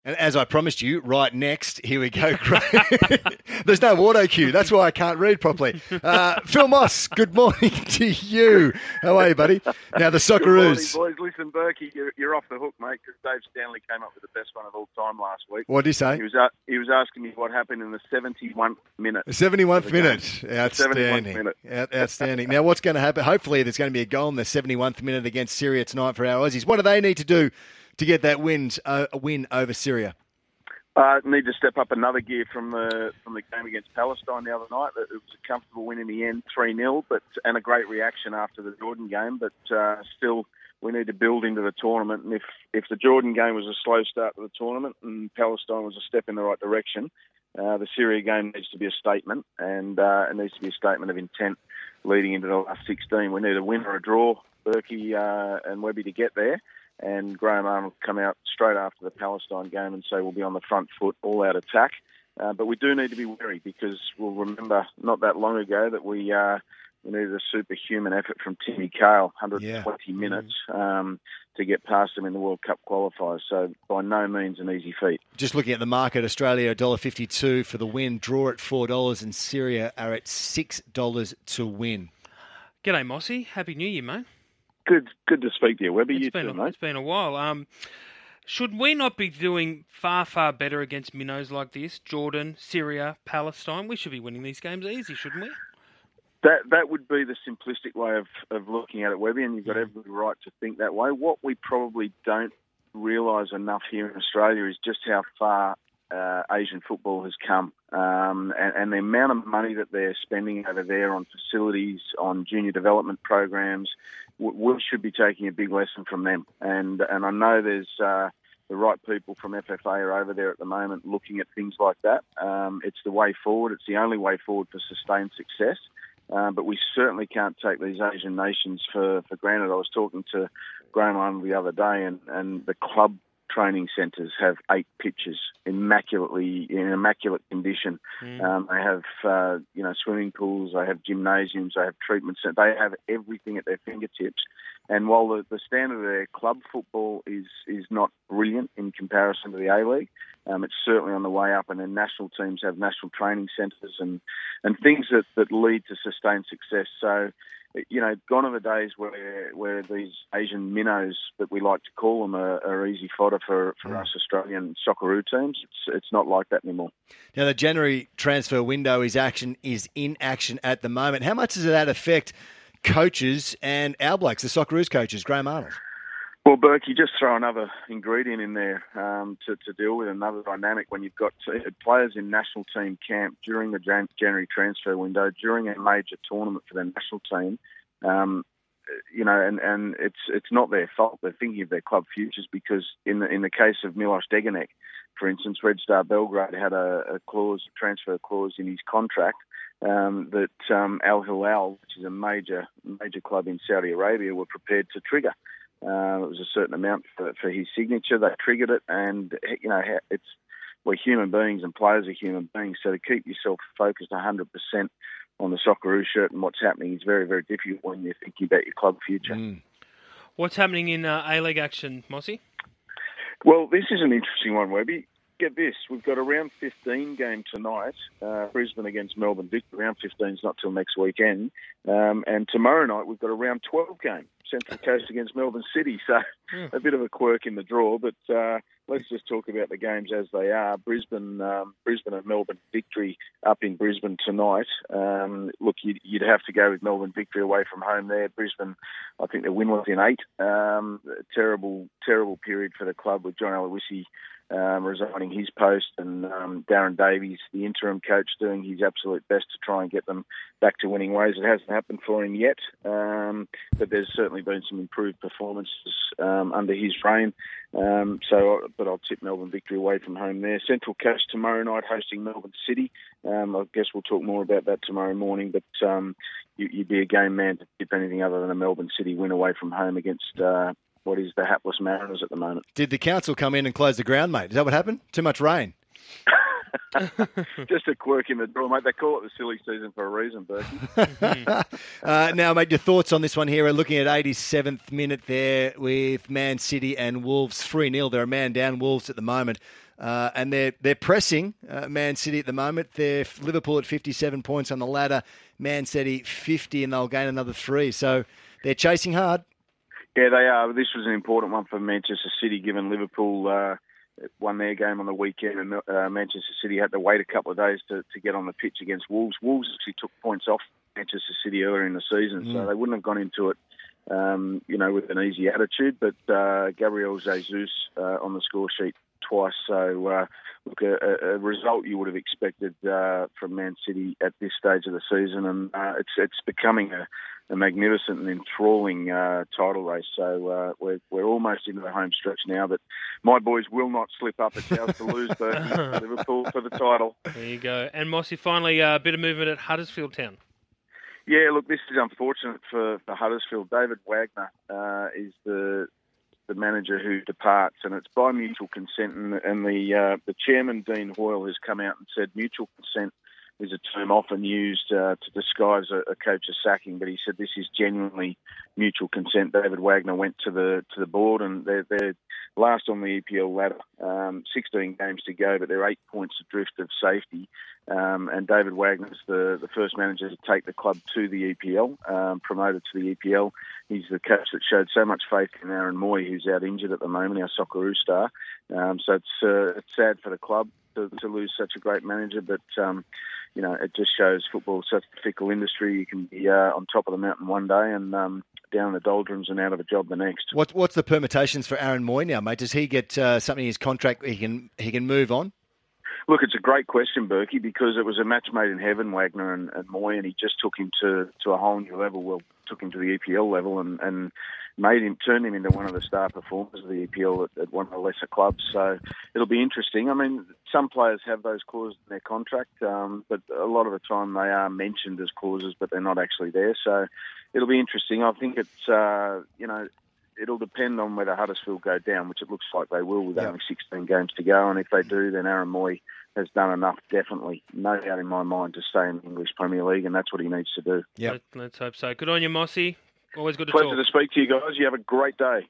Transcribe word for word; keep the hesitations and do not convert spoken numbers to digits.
And as I promised you, right next, here we go. There's no auto cue. That's why I can't read properly. Uh, Phil Moss, good morning to you. How are you, buddy? Now, the Socceroos. Good morning, boys. Listen, Berkey, you're, you're off the hook, mate, because Dave Stanley came up with the best one of all time last week. What did he say? He was, uh, he was asking me what happened in the seventy-first minute. The seventy-first minute. Outstanding. seventy-first minute. Out, outstanding. Now, what's going to happen? Hopefully, there's going to be a goal in the seventy-first minute against Syria tonight for our Aussies. What do they need to do to get that win, uh, win over Syria? Uh, need to step up another gear from the from the game against Palestine the other night. It was a comfortable win in the end, three nil, but and a great reaction after the Jordan game. But uh, still, we need to build into the tournament. And if, if the Jordan game was a slow start to the tournament and Palestine was a step in the right direction, uh, the Syria game needs to be a statement, and uh, it needs to be a statement of intent leading into the last sixteen. We need a win or a draw, Berkey uh, and Webby, to get there. And Graham Arnold will come out straight after the Palestine game and say we'll be on the front foot, all out attack. Uh, but we do need to be wary, because we'll remember not that long ago that we uh, we needed a superhuman effort from Timmy Cahill, one hundred twenty yeah. minutes, um, to get past them in the World Cup qualifiers. So by no means an easy feat. Just looking at the market, Australia one dollar fifty-two for the win, draw at four dollars, and Syria are at six dollars to win. G'day, Mossy. Happy New Year, mate. Good, good to speak to you, Webby. It's You been too, a, mate. It's been a while. Um, should we not be doing far, far better against minnows like this? Jordan, Syria, Palestine. We should be winning these games easy, shouldn't we? That that would be the simplistic way of, of looking at it, Webby, and you've got every right to think that way. What we probably don't realise enough here in Australia is just how far uh, Asian football has come, um, and, and the amount of money that they're spending over there on facilities, on junior development programs. We should be taking a big lesson from them. And and I know there's uh, the right people from F F A are over there at the moment looking at things like that. Um, it's the way forward. It's the only way forward for sustained success. Uh, but we certainly can't take these Asian nations for, for granted. I was talking to Graham Arnold the other day, and, and the club training centres have eight pitches, immaculately in immaculate condition. Mm. Um, they have uh, you know swimming pools, they have gymnasiums, they have treatment centres. They have everything at their fingertips. And while the, the standard of their club football is is not brilliant in comparison to the A-League, um, it's certainly on the way up. And then national teams have national training centres and and things that, that lead to sustained success. So, you know, gone are the days where where these Asian minnows that we like to call them are, are easy fodder for, for us Australian Socceroo teams. It's it's not like that anymore. Now, the January transfer window is action is in action at the moment. How much does that affect coaches and our blokes, the Socceroos coaches, Graham Arnold? Well, Burke, you just throw another ingredient in there um, to, to deal with, another dynamic when you've got players in national team camp during the Jan- January transfer window, during a major tournament for their national team. Um, you know, and, and it's it's not their fault. They're thinking of their club futures, because in the in the case of Milos Degenek, for instance, Red Star Belgrade had a, a clause, a transfer clause in his contract um, that um, Al Hilal, which is a major major club in Saudi Arabia, were prepared to trigger. Uh, it was a certain amount for, for his signature. They triggered it, and you know it's we're human beings and players are human beings. So to keep yourself focused one hundred percent on the Socceroo shirt and what's happening is very, very difficult when you're thinking about your club future. Mm. What's happening in uh, A-League action, Mossy? Well, this is an interesting one, Webby. Get this, we've got a round fifteen game tonight, uh, Brisbane against Melbourne Victory. Round fifteen is not till next weekend. Um, and tomorrow night we've got a round twelve game, Central Coast against Melbourne City. So mm. a bit of a quirk in the draw, but uh, let's just talk about the games as they are. Brisbane um, Brisbane and Melbourne Victory up in Brisbane tonight. Um, look, you'd, you'd have to go with Melbourne Victory away from home there. Brisbane, I think their win was in eight. Um, terrible, terrible period for the club with John Aloisi Um, resigning his post, and um, Darren Davies, the interim coach, doing his absolute best to try and get them back to winning ways. It hasn't happened for him yet, um, but there's certainly been some improved performances um, under his reign. Um, so, but I'll tip Melbourne Victory away from home there. Central Coast tomorrow night hosting Melbourne City. Um, I guess we'll talk more about that tomorrow morning, but um, you, you'd be a game man to tip anything other than a Melbourne City win away from home against Uh, what is the hapless Mariners at the moment. Did the council come in and close the ground, mate? Is that what happened? Too much rain? Just a quirk in the draw, mate. They call it the silly season for a reason, Berkey. uh, now, mate, your thoughts on this one here. We're looking at eighty-seventh minute there with Man City and Wolves three nil. They're a man down, Wolves, at the moment. Uh, and they're they're pressing uh, Man City at the moment. They're Liverpool at fifty-seven points on the ladder, Man City fifty, and they'll gain another three. So they're chasing hard. Yeah, they are. This was an important one for Manchester City, given Liverpool uh, won their game on the weekend, and uh, Manchester City had to wait a couple of days to, to get on the pitch against Wolves. Wolves actually took points off Manchester City earlier in the season, mm. so they wouldn't have gone into it, um, you know, with an easy attitude. But uh, Gabriel Jesus uh, on the score sheet twice. So, uh, look, a, a result you would have expected uh, from Man City at this stage of the season, and uh, it's it's becoming a, a magnificent and enthralling uh, title race. So uh, we're we're almost into the home stretch now, but my boys will not slip up. It's ours to lose, Berkey. Liverpool for the title. There you go. And Mossy, finally, a uh, bit of movement at Huddersfield Town. Yeah, look, this is unfortunate for, for Huddersfield. David Wagner uh, is the the manager who departs, and it's by mutual consent. And, and the uh, the chairman, Dean Hoyle, has come out and said mutual consent is a term often used uh, to disguise a, a coach's sacking, but he said this is genuinely mutual consent. David Wagner went to the to the board, and they're, they're last on the E P L ladder. Um, sixteen games to go, but they're eight points adrift of safety. Um, and David Wagner's the, the first manager to take the club to the E P L, um, promoted to the E P L. He's the coach that showed so much faith in Aaron Moy, who's out injured at the moment, our Socceroo star. Um, so it's uh, it's sad for the club to, to lose such a great manager, but um, you know, it just shows football is such a fickle industry. You can be uh, on top of the mountain one day and um, down in the doldrums and out of a job the next. What, what's the permutations for Aaron Moy now, mate? Does he get uh, something in his contract he can he can move on? Look, it's a great question, Berkey, because it was a match made in heaven, Wagner and, and Moy, and he just took him to, to a whole new level. Well, took him to the E P L level and, and made him, turned him into one of the star performers of the E P L at, at one of the lesser clubs. So it'll be interesting. I mean, some players have those clauses in their contract, um, but a lot of the time they are mentioned as clauses, but they're not actually there. So it'll be interesting. I think it's, uh, you know, it'll depend on whether Huddersfield go down, which it looks like they will with yep. only sixteen games to go. And if they do, then Aaron Moy has done enough, definitely, no doubt in my mind, to stay in the English Premier League, and that's what he needs to do. Yep. Let, let's hope so. Good on you, Mossy. Always good to Pleasure talk. to speak to you guys. You have a great day.